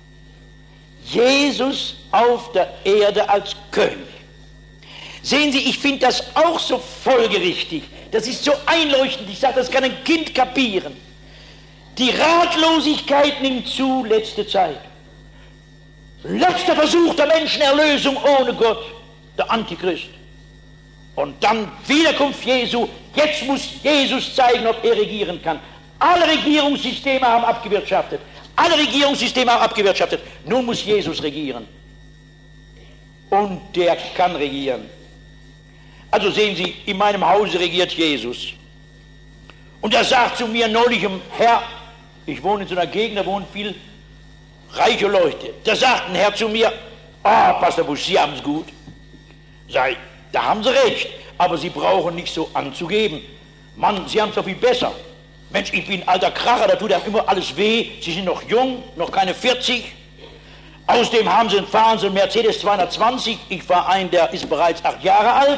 Jesus auf der Erde als König. Sehen Sie, ich finde das auch so folgerichtig. Das ist so einleuchtend. Ich sage, das kann ein Kind kapieren. Die Ratlosigkeit nimmt zu, letzte Zeit. Letzter Versuch der Menschenerlösung ohne Gott, der Antichrist. Und dann Wiederkunft Jesu. Jetzt muss Jesus zeigen, ob er regieren kann. Alle Regierungssysteme haben abgewirtschaftet. Alle Regierungssysteme haben abgewirtschaftet. Nun muss Jesus regieren. Und der kann regieren. Also sehen Sie, in meinem Hause regiert Jesus. Und er sagt zu mir neulich, Herr, ich wohne in so einer Gegend, da wohnen viel reiche Leute. Da sagt ein Herr zu mir, Pastor Busch, Sie haben es gut. Sag ich, da haben Sie recht, aber Sie brauchen nicht so anzugeben. Mann, Sie haben es doch viel besser. Mensch, ich bin ein alter Kracher, da tut einem immer alles weh. Sie sind noch jung, noch keine 40. Außerdem fahren Sie einen Mercedes 220. Ich fahre einen, der ist bereits 8 Jahre alt.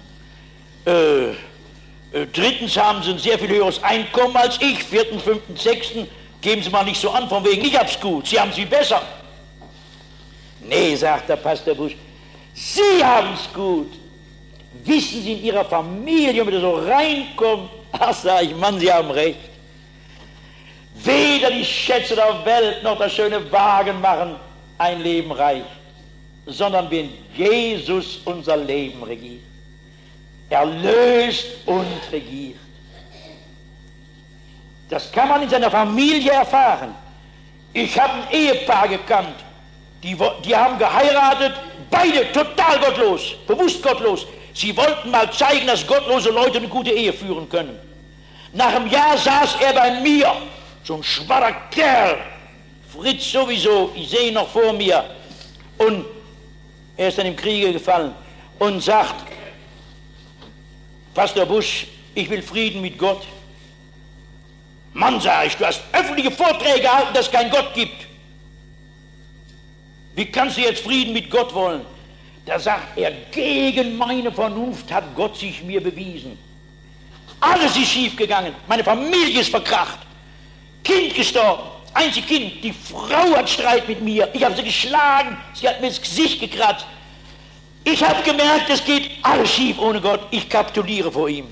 Drittens haben Sie ein sehr viel höheres Einkommen als ich. Vierten, fünften, sechsten. Geben Sie mal nicht so an, von wegen, ich hab's gut. Sie haben es viel besser. Nee, sagt der Pastor Busch, Sie haben's gut. Wissen Sie in Ihrer Familie, wenn ihr so reinkommt, ach, sag ich, Mann, Sie haben recht. Weder die Schätze der Welt noch der schöne Wagen machen ein Leben reich, sondern wenn Jesus unser Leben regiert. Er löst und regiert. Das kann man in seiner Familie erfahren. Ich habe ein Ehepaar gekannt, die haben geheiratet, beide total gottlos, bewusst gottlos. Sie wollten mal zeigen, dass gottlose Leute eine gute Ehe führen können. Nach einem Jahr saß er bei mir, so ein schwacher Kerl, Fritz sowieso, ich sehe ihn noch vor mir. Und er ist dann im Kriege gefallen und sagt, Pastor Busch, ich will Frieden mit Gott. Mann, sag ich, du hast öffentliche Vorträge gehalten, dass es keinen Gott gibt. Wie kannst du jetzt Frieden mit Gott wollen? Da sagt er, gegen meine Vernunft hat Gott sich mir bewiesen. Alles ist schiefgegangen, meine Familie ist verkracht, Kind gestorben, einzig Kind, die Frau hat Streit mit mir, ich habe sie geschlagen, sie hat mir ins Gesicht gekratzt. Ich habe gemerkt, es geht alles schief ohne Gott, ich kapituliere vor ihm.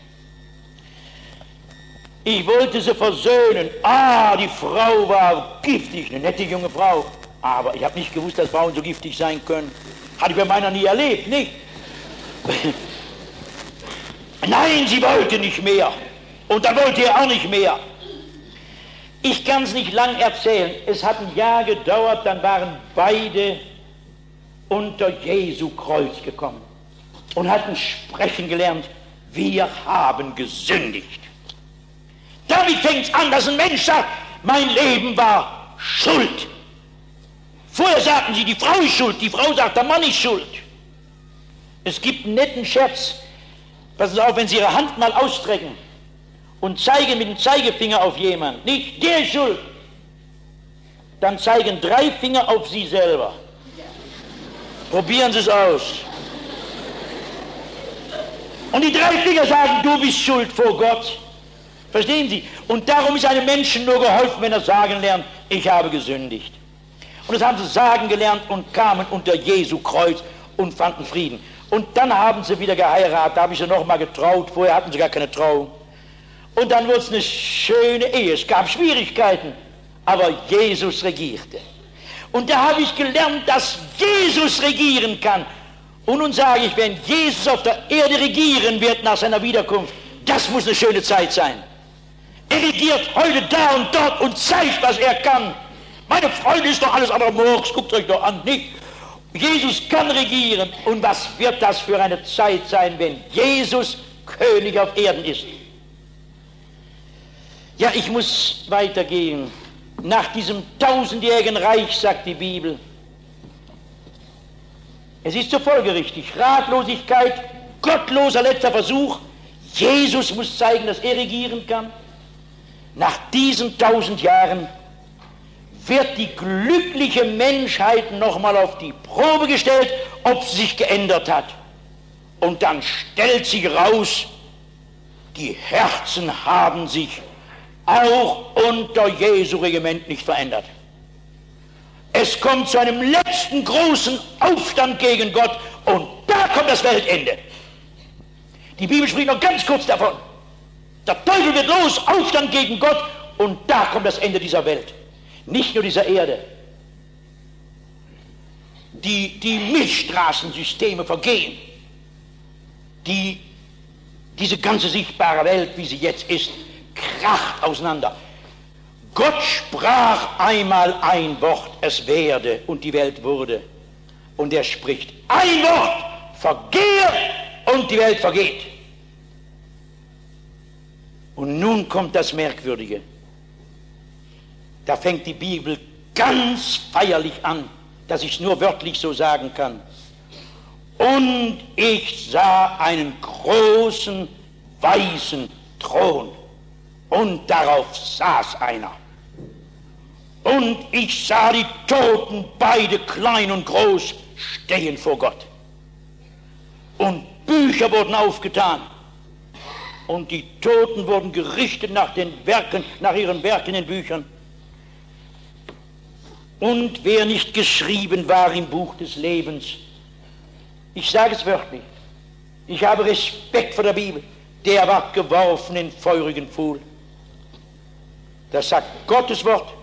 Ich wollte sie versöhnen. Die Frau war giftig, eine nette junge Frau. Aber ich habe nicht gewusst, dass Frauen so giftig sein können. Hatte ich bei meiner nie erlebt, nicht? Nein, sie wollte nicht mehr. Und dann wollte er auch nicht mehr. Ich kann es nicht lang erzählen. Es hat ein Jahr gedauert, dann waren beide unter Jesu Kreuz gekommen und hatten sprechen gelernt, wir haben gesündigt. Damit fängt es an, dass ein Mensch sagt, mein Leben war schuld. Vorher sagten sie, die Frau ist schuld, die Frau sagt, der Mann ist schuld. Es gibt einen netten Scherz. Passen Sie auf, wenn Sie Ihre Hand mal ausstrecken und zeigen mit dem Zeigefinger auf jemanden, nicht der ist schuld, dann zeigen 3 Finger auf Sie selber. Probieren Sie es aus. Und die 3 Finger sagen, du bist schuld vor Gott. Verstehen Sie? Und darum ist einem Menschen nur geholfen, wenn er sagen lernt, ich habe gesündigt. Und das haben sie sagen gelernt und kamen unter Jesu Kreuz und fanden Frieden. Und dann haben sie wieder geheiratet, da habe ich sie noch mal getraut, vorher hatten sie gar keine Trauung. Und dann wurde es eine schöne Ehe, es gab Schwierigkeiten, aber Jesus regierte. Und da habe ich gelernt, dass Jesus regieren kann. Und nun sage ich, wenn Jesus auf der Erde regieren wird nach seiner Wiederkunft, das muss eine schöne Zeit sein. Er regiert heute da und dort und zeigt, was er kann. Meine Freunde, ist doch alles andere Murks, guckt euch doch an, nicht? Jesus kann regieren. Und was wird das für eine Zeit sein, wenn Jesus König auf Erden ist? Ja, ich muss weitergehen. Nach diesem 1000-jährigen Reich, sagt die Bibel, es ist so folgerichtig, Ratlosigkeit, gottloser letzter Versuch, Jesus muss zeigen, dass er regieren kann. Nach diesen 1000 Jahren wird die glückliche Menschheit nochmal auf die Probe gestellt, ob sie sich geändert hat. Und dann stellt sich raus, die Herzen haben sich auch unter Jesu Regiment nicht verändert. Es kommt zu einem letzten großen Aufstand gegen Gott und da kommt das Weltende. Die Bibel spricht noch ganz kurz davon. Der Teufel wird los, Aufstand gegen Gott und da kommt das Ende dieser Welt. Nicht nur dieser Erde. Die Milchstraßensysteme vergehen. Diese ganze sichtbare Welt, wie sie jetzt ist, kracht auseinander. Gott sprach einmal ein Wort, es werde, und die Welt wurde. Und er spricht ein Wort, vergehe, und die Welt vergeht. Und nun kommt das Merkwürdige. Da fängt die Bibel ganz feierlich an, dass ich es nur wörtlich so sagen kann. Und ich sah einen großen, weißen Thron, und darauf saß einer. Und ich sah die Toten, beide klein und groß, stehen vor Gott. Und Bücher wurden aufgetan. Und die Toten wurden gerichtet nach den Werken, nach ihren Werken in den Büchern. Und wer nicht geschrieben war im Buch des Lebens, ich sage es wörtlich, ich habe Respekt vor der Bibel, der war geworfen in feurigen Pfuhl. Das sagt Gottes Wort.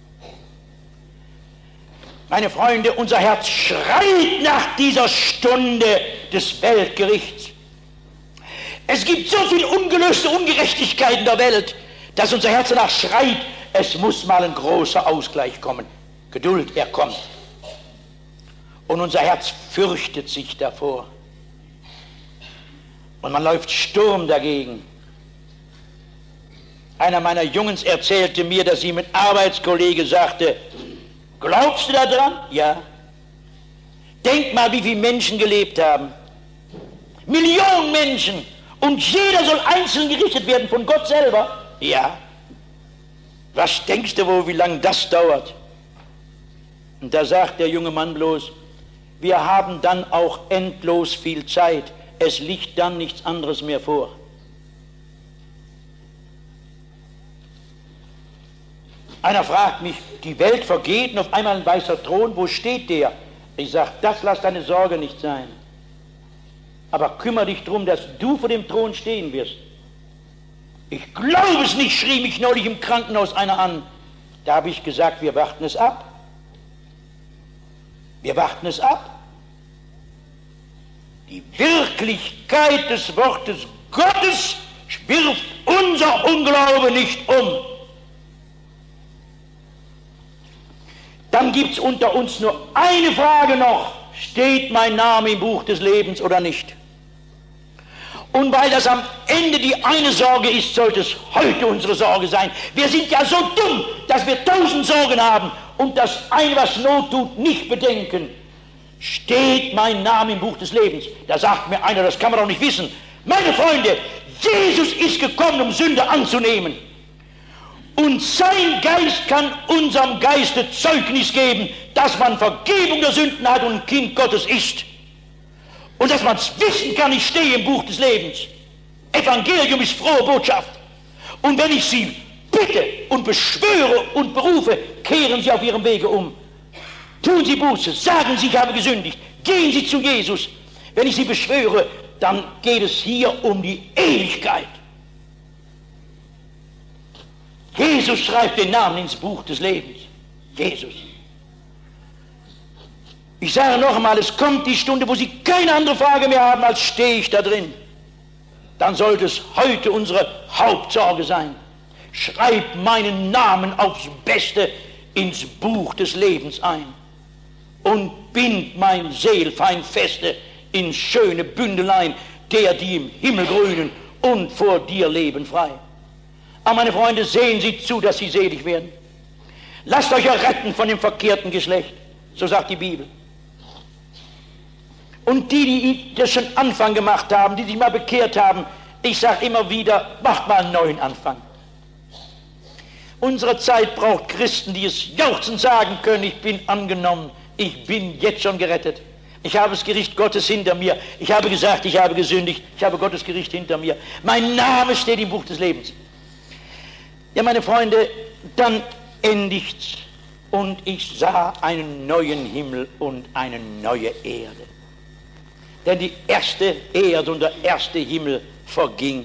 Meine Freunde, unser Herz schreit nach dieser Stunde des Weltgerichts. Es gibt so viel ungelöste Ungerechtigkeit in der Welt, dass unser Herz danach schreit, es muss mal ein großer Ausgleich kommen. Geduld, er kommt. Und unser Herz fürchtet sich davor. Und man läuft Sturm dagegen. Einer meiner Jungs erzählte mir, dass ihm ein Arbeitskollege sagte, glaubst du daran? Ja. Denk mal, wie viele Menschen gelebt haben. Millionen Menschen. Und jeder soll einzeln gerichtet werden von Gott selber. Ja. Was denkst du wohl, wie lange das dauert? Und da sagt der junge Mann bloß, wir haben dann auch endlos viel Zeit. Es liegt dann nichts anderes mehr vor. Einer fragt mich, die Welt vergeht und auf einmal ein weißer Thron, wo steht der? Ich sage, das lass deine Sorge nicht sein. Aber kümmere dich darum, dass du vor dem Thron stehen wirst. Ich glaube es nicht, schrie mich neulich im Krankenhaus einer an. Da habe ich gesagt, wir warten es ab. Wir warten es ab. Die Wirklichkeit des Wortes Gottes wirft unser Unglaube nicht um. Dann gibt es unter uns nur eine Frage noch. Steht mein Name im Buch des Lebens oder nicht? Und weil das am Ende die eine Sorge ist, sollte es heute unsere Sorge sein. Wir sind ja so dumm, dass wir 1000 Sorgen haben und das eine, was Not tut, nicht bedenken, steht mein Name im Buch des Lebens. Da sagt mir einer, das kann man doch nicht wissen. Meine Freunde, Jesus ist gekommen, um Sünder anzunehmen. Und sein Geist kann unserem Geiste Zeugnis geben, dass man Vergebung der Sünden hat und ein Kind Gottes ist. Und dass man es wissen kann, ich stehe im Buch des Lebens. Evangelium ist frohe Botschaft. Und wenn ich Sie bitte und beschwöre und berufe, kehren Sie auf Ihrem Wege um. Tun Sie Buße, sagen Sie, ich habe gesündigt. Gehen Sie zu Jesus. Wenn ich Sie beschwöre, dann geht es hier um die Ewigkeit. Jesus schreibt den Namen ins Buch des Lebens. Jesus. Ich sage noch einmal, es kommt die Stunde, wo Sie keine andere Frage mehr haben, als stehe ich da drin. Dann sollte es heute unsere Hauptsorge sein. Schreib meinen Namen aufs Beste ins Buch des Lebens ein und bind mein Seelfein feste in schöne Bündelein, der die im Himmel grünen und vor dir leben frei. Aber meine Freunde, sehen Sie zu, dass Sie selig werden. Lasst euch erretten von dem verkehrten Geschlecht, so sagt die Bibel. Und die das schon Anfang gemacht haben, die sich mal bekehrt haben, ich sage immer wieder, macht mal einen neuen Anfang. Unsere Zeit braucht Christen, die es jauchzend sagen können, ich bin angenommen, ich bin jetzt schon gerettet. Ich habe das Gericht Gottes hinter mir. Ich habe gesagt, ich habe gesündigt. Ich habe Gottes Gericht hinter mir. Mein Name steht im Buch des Lebens. Ja, meine Freunde, dann endigt's. Und ich sah einen neuen Himmel und eine neue Erde. Denn die erste Erde und der erste Himmel verging.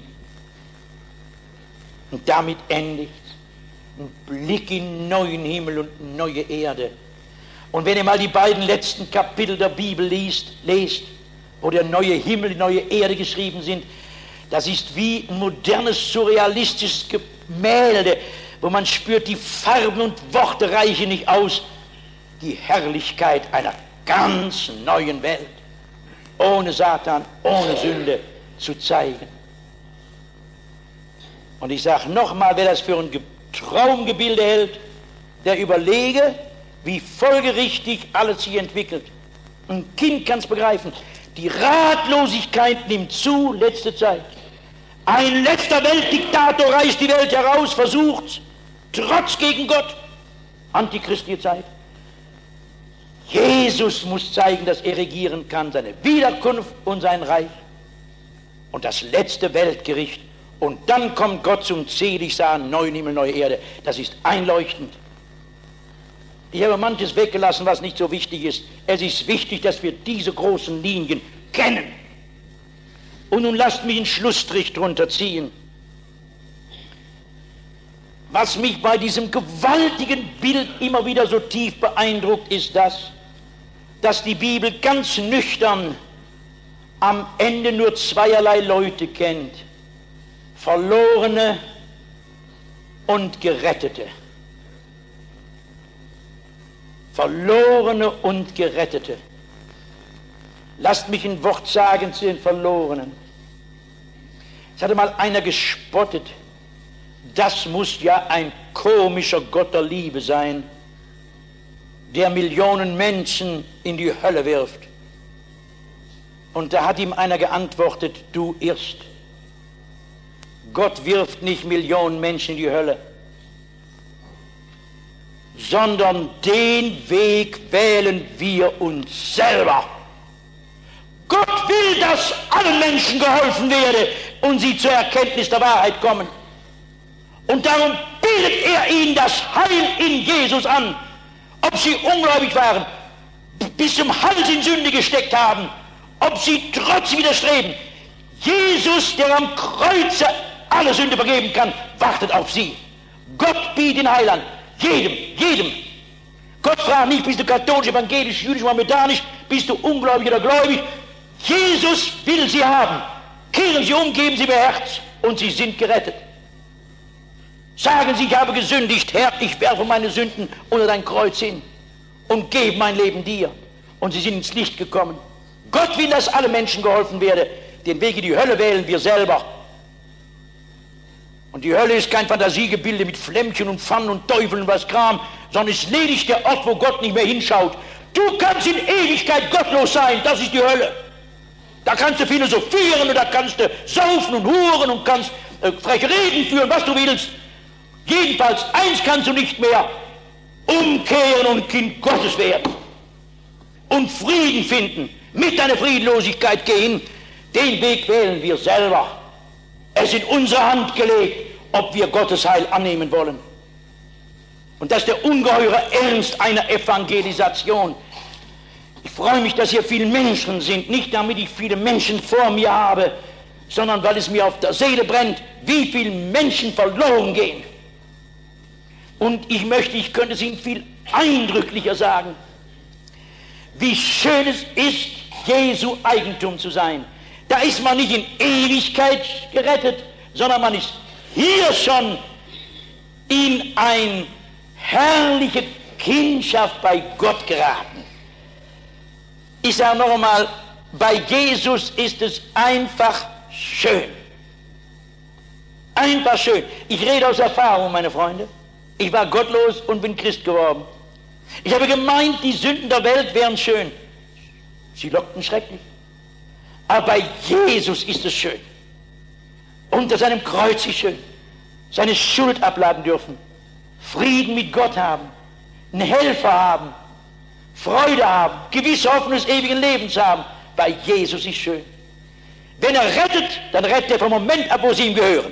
Und damit endigt ein Blick in neuen Himmel und neue Erde. Und wenn ihr mal die beiden letzten Kapitel der Bibel lest, wo der neue Himmel, die neue Erde geschrieben sind, das ist wie ein modernes, surrealistisches Gemälde, wo man spürt, die Farben und Worte reichen nicht aus. Die Herrlichkeit einer ganz neuen Welt, ohne Satan, ohne Sünde zu zeigen. Und ich sage nochmal, wer das für ein Traumgebilde hält, der überlege, wie folgerichtig alles sich entwickelt. Ein Kind kann es begreifen. Die Ratlosigkeit nimmt zu, letzte Zeit. Ein letzter Weltdiktator reißt die Welt heraus, versucht, Trotz gegen Gott, antichristische Zeit. Jesus muss zeigen, dass er regieren kann, seine Wiederkunft und sein Reich und das letzte Weltgericht. Und dann kommt Gott zum Seligsagen, neuen Himmel, neue Erde. Das ist einleuchtend. Ich habe manches weggelassen, was nicht so wichtig ist. Es ist wichtig, dass wir diese großen Linien kennen. Und nun lasst mich einen Schlussstrich drunter ziehen. Was mich bei diesem gewaltigen Bild immer wieder so tief beeindruckt, ist das, dass die Bibel ganz nüchtern am Ende nur zweierlei Leute kennt. Verlorene und Gerettete. Verlorene und Gerettete. Lasst mich ein Wort sagen zu den Verlorenen. Es hatte mal einer gespottet, das muss ja ein komischer Gott der Liebe sein, der Millionen Menschen in die Hölle wirft. Und da hat ihm einer geantwortet, du irrst. Gott wirft nicht Millionen Menschen in die Hölle, sondern den Weg wählen wir uns selber. Gott will, dass allen Menschen geholfen werde und sie zur Erkenntnis der Wahrheit kommen. Und darum bietet er ihnen das Heil in Jesus an. Ob sie ungläubig waren, bis zum Hals in Sünde gesteckt haben, ob sie trotzdem widerstreben. Jesus, der am Kreuze alle Sünde vergeben kann, wartet auf sie. Gott bietet den Heil an. Jedem. Gott fragt nicht, bist du katholisch, evangelisch, jüdisch, mohammedanisch, bist du ungläubig oder gläubig. Jesus will sie haben. Kehren sie um, geben sie mir Herz und sie sind gerettet. Sagen sie, ich habe gesündigt, Herr, ich werfe meine Sünden unter dein Kreuz hin und gebe mein Leben dir. Und sie sind ins Licht gekommen. Gott will, dass alle Menschen geholfen werden. Den Weg in die Hölle wählen wir selber. Und die Hölle ist kein Fantasiegebilde mit Flämmchen und Pfannen und Teufeln und was Kram, sondern ist lediglich der Ort, wo Gott nicht mehr hinschaut. Du kannst in Ewigkeit gottlos sein, das ist die Hölle. Da kannst du philosophieren und da kannst du saufen und huren und kannst freche Reden führen, was du willst. Jedenfalls, eins kannst du nicht mehr: umkehren und Kind Gottes werden und Frieden finden, mit deiner Friedlosigkeit gehen. Den Weg wählen wir selber. Es ist in unsere Hand gelegt, ob wir Gottes Heil annehmen wollen. Und das ist der ungeheure Ernst einer Evangelisation. Ich freue mich, dass hier viele Menschen sind, nicht damit ich viele Menschen vor mir habe, sondern weil es mir auf der Seele brennt, wie viele Menschen verloren gehen. Und ich könnte es Ihnen viel eindrücklicher sagen, wie schön es ist, Jesu Eigentum zu sein. Da ist man nicht in Ewigkeit gerettet, sondern man ist hier schon in eine herrliche Kindschaft bei Gott geraten. Ich sage noch einmal, bei Jesus ist es einfach schön. Einfach schön. Ich rede aus Erfahrung, meine Freunde. Ich war gottlos und bin Christ geworden. Ich habe gemeint, die Sünden der Welt wären schön. Sie lockten schrecklich. Aber bei Jesus ist es schön. Unter seinem Kreuz ist schön. Seine Schuld abladen dürfen. Frieden mit Gott haben. Einen Helfer haben. Freude haben. Gewisse Hoffnung des ewigen Lebens haben. Bei Jesus ist schön. Wenn er rettet, dann rettet er vom Moment ab, wo sie ihm gehören.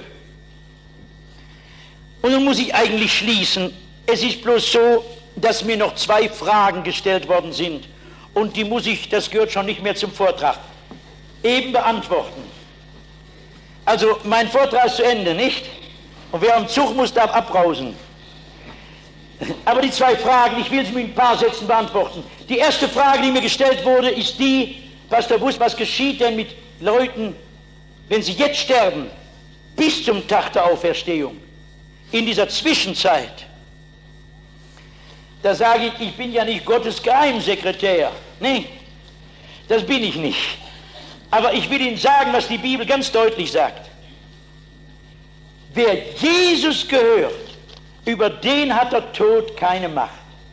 Und nun muss ich eigentlich schließen. Es ist bloß so, dass mir noch 2 Fragen gestellt worden sind. Und die muss ich, das gehört schon nicht mehr zum Vortrag, eben beantworten. Also mein Vortrag ist zu Ende, nicht? Und wer am Zug muss, darf abbrausen. Aber die 2 Fragen, ich will sie mit ein paar Sätzen beantworten. Die erste Frage, die mir gestellt wurde, ist die: Pastor Buß, was geschieht denn mit Leuten, wenn sie jetzt sterben, bis zum Tag der Auferstehung, in dieser Zwischenzeit? Da sage ich, ich bin ja nicht Gottes Geheimsekretär. Nee, das bin ich nicht. Aber ich will Ihnen sagen, was die Bibel ganz deutlich sagt. Wer Jesus gehört, über den hat der Tod keine Macht.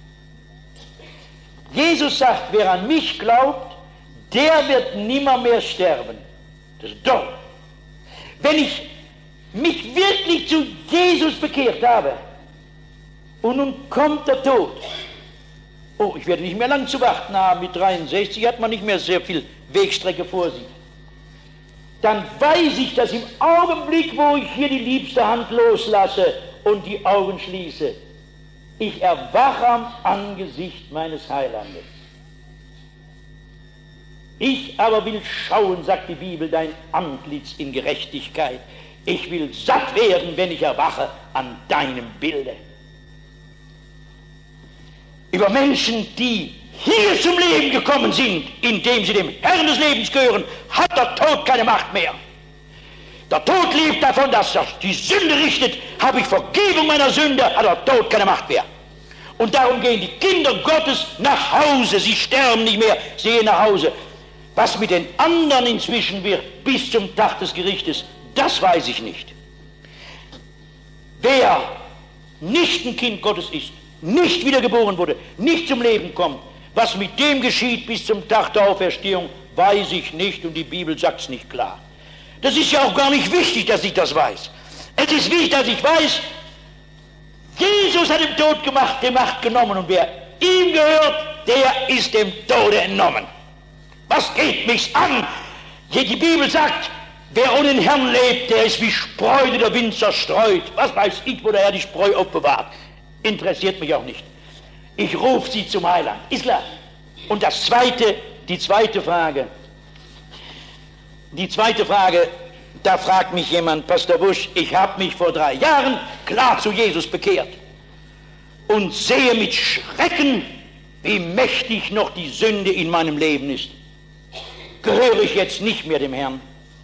Jesus sagt, wer an mich glaubt, der wird nimmermehr sterben. Das ist doch. Wenn ich mich wirklich zu Jesus bekehrt habe und nun kommt der Tod, oh, ich werde nicht mehr lang zu warten haben, mit 63 hat man nicht mehr sehr viel Wegstrecke vor sich. Dann weiß ich, dass im Augenblick, wo ich hier die liebste Hand loslasse und die Augen schließe, ich erwache am Angesicht meines Heilandes. Ich aber will schauen, sagt die Bibel, dein Antlitz in Gerechtigkeit. Ich will satt werden, wenn ich erwache an deinem Bilde. Über Menschen, die hier zum Leben gekommen sind, indem sie dem Herrn des Lebens gehören, hat der Tod keine Macht mehr. Der Tod lebt davon, dass er die Sünde richtet. Habe ich Vergebung meiner Sünde, hat der Tod keine Macht mehr. Und darum gehen die Kinder Gottes nach Hause. Sie sterben nicht mehr, sie gehen nach Hause. Was mit den anderen inzwischen wird, bis zum Tag des Gerichtes, das weiß ich nicht. Wer nicht ein Kind Gottes ist, nicht wiedergeboren wurde, nicht zum Leben kommt, was mit dem geschieht bis zum Tag der Auferstehung, weiß ich nicht, und die Bibel sagt es nicht klar. Das ist ja auch gar nicht wichtig, dass ich das weiß. Es ist wichtig, dass ich weiß, Jesus hat dem Tod die Macht genommen, und wer ihm gehört, der ist dem Tode entnommen. Was geht mich's an? Die Bibel sagt, wer ohne den Herrn lebt, der ist wie Spreu, die der Wind zerstreut. Was weiß ich, wo der Herr die Spreu aufbewahrt? Interessiert mich auch nicht. Ich rufe sie zum Heiland. Ist klar. Und die zweite Frage, da fragt mich jemand, Pastor Busch, ich habe mich vor 3 Jahren klar zu Jesus bekehrt und sehe mit Schrecken, wie mächtig noch die Sünde in meinem Leben ist. Gehöre ich jetzt nicht mehr dem Herrn?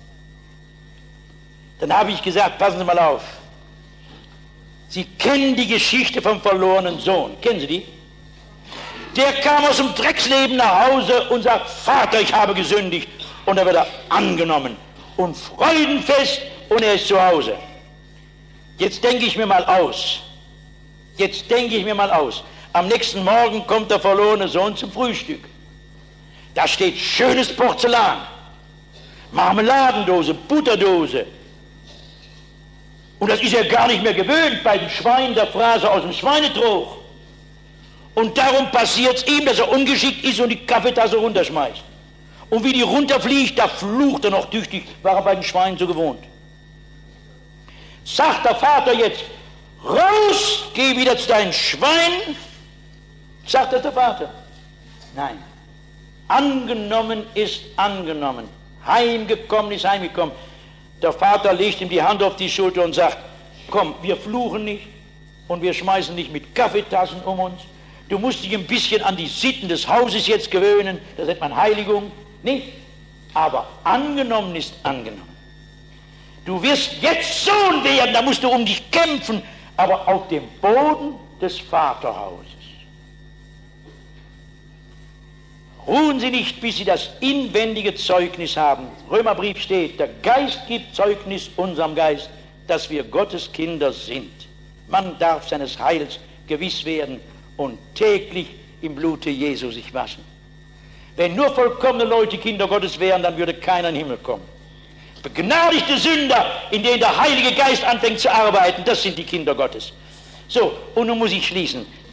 Dann habe ich gesagt, passen Sie mal auf. Sie kennen die Geschichte vom verlorenen Sohn. Kennen Sie die? Der kam aus dem Drecksleben nach Hause und sagt, Vater, ich habe gesündigt. Und da wird er angenommen und freudenfest, und er ist zu Hause. Jetzt denke ich mir mal aus, Am nächsten Morgen kommt der verlorene Sohn zum Frühstück. Da steht schönes Porzellan, Marmeladendose, Butterdose. Und das ist er gar nicht mehr gewöhnt bei den Schweinen der Phrase aus dem Schweinetrog. Und darum passiert es ihm, dass er ungeschickt ist und die Kaffeetasse runterschmeißt. Und wie die runterfliegt, da flucht er noch tüchtig, war er bei den Schweinen so gewohnt. Sagt der Vater jetzt, raus, geh wieder zu deinen Schweinen. Sagt das der Vater? Nein. Angenommen ist angenommen. Heimgekommen ist heimgekommen. Der Vater legt ihm die Hand auf die Schulter und sagt, komm, wir fluchen nicht und wir schmeißen nicht mit Kaffeetassen um uns. Du musst dich ein bisschen an die Sitten des Hauses jetzt gewöhnen, das nennt man Heiligung, nicht? Aber angenommen ist angenommen. Du wirst jetzt Sohn werden, da musst du um dich kämpfen, aber auf dem Boden des Vaterhauses. Ruhen Sie nicht, bis Sie das inwendige Zeugnis haben. Römerbrief steht, der Geist gibt Zeugnis unserem Geist, dass wir Gottes Kinder sind. Man darf seines Heils gewiss werden und täglich im Blute Jesu sich waschen. Wenn nur vollkommene Leute Kinder Gottes wären, dann würde keiner in den Himmel kommen. Begnadigte Sünder, in denen der Heilige Geist anfängt zu arbeiten, das sind die Kinder Gottes. So, und nun muss ich schließen.